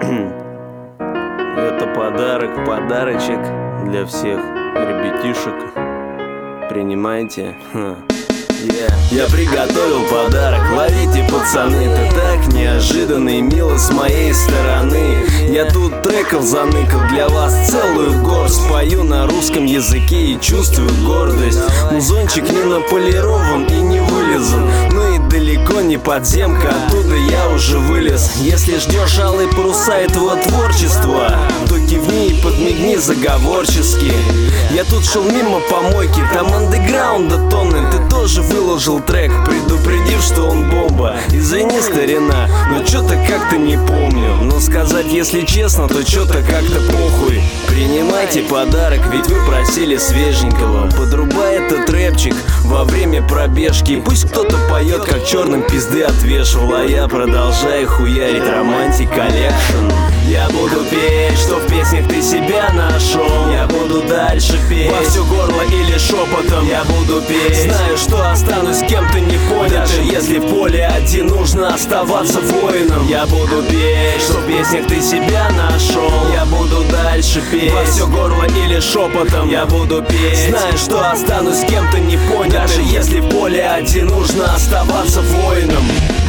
Это подарочек для всех ребятишек. Принимайте. Я приготовил подарок, ловите, пацаны. Это так неожиданно и мило с моей стороны. Я тут треков заныкал для вас целую горсть. Пою на русском языке и чувствую гордость. Музончик не наполирован и не вылизан, но и далеко не подземка, оттуда я уже вылез. Если ждешь алые паруса этого творчества, то кивни и подмигни заговорчески. Я тут шел мимо помойки, там андеграунда тонны. Ты тоже выложил трек, предупредив, что он бомба. Извини, старина, но чё-то как-то не помню. Но сказать, если честно, то чё-то как-то похуй. Принимайте подарок, ведь вы просили свеженького. Подрубай этот рэпчик во время пробежки. Пусть кто-то поет, как черным пизды отвешивал, а я продолжаю хуярить романтик коллекшн. Я буду петь, что в песнях ты себя нашел. Я буду дальше петь во все горло или шепотом. Я буду петь, знаю, что останусь кем-то непонятым. Даже если в поле один, нужно оставаться воином. Я буду петь, что в песнях ты себя нашел. Я буду дальше петь во все горло или шепотом. Я буду петь, знаю, что останусь кем-то непонятым. Даже если в поле один, нужно оставаться воином.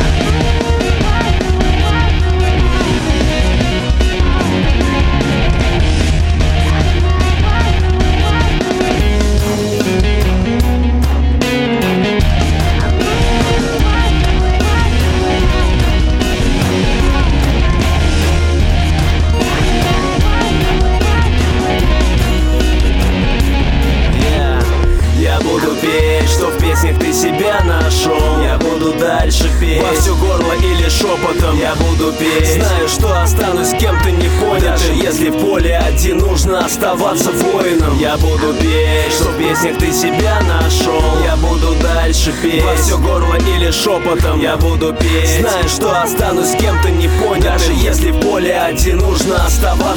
Что в песнях ты себя нашел. Я буду дальше петь во все горло или шепотом. Я буду петь, знаю, что останусь кем-то непонятым. Даже если в поле один, нужно оставаться воином. Я буду петь, что в песнях ты себя нашел. Я буду дальше петь во все горло или шепотом. Я буду петь, знаю, что останусь кем-то непонятым. Даже если в поле один, нужно оставаться